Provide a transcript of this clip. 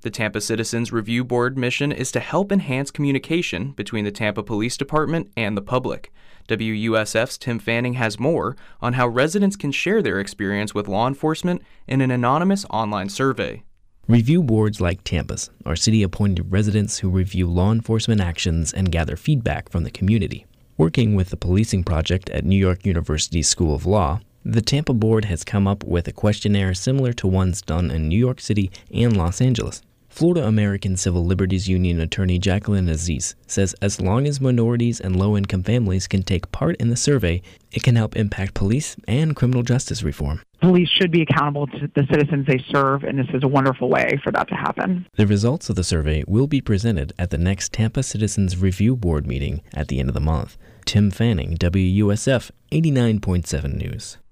The Tampa Citizens Review Board mission is to help enhance communication between the Tampa Police Department and the public. WUSF's Tim Fanning has more on how residents can share their experience with law enforcement in an anonymous online survey. Review boards like Tampa's are city-appointed residents who review law enforcement actions and gather feedback from the community. Working with the Policing Project at New York University School of Law, the Tampa Board has come up with a questionnaire similar to ones done in New York City and Los Angeles. Florida American Civil Liberties Union attorney Jacqueline Aziz says as long as minorities and low-income families can take part in the survey, it can help impact police and criminal justice reform. Police should be accountable to the citizens they serve, and this is a wonderful way for that to happen. The results of the survey will be presented at the next Tampa Citizens Review Board meeting at the end of the month. Tim Fanning, WUSF 89.7 News.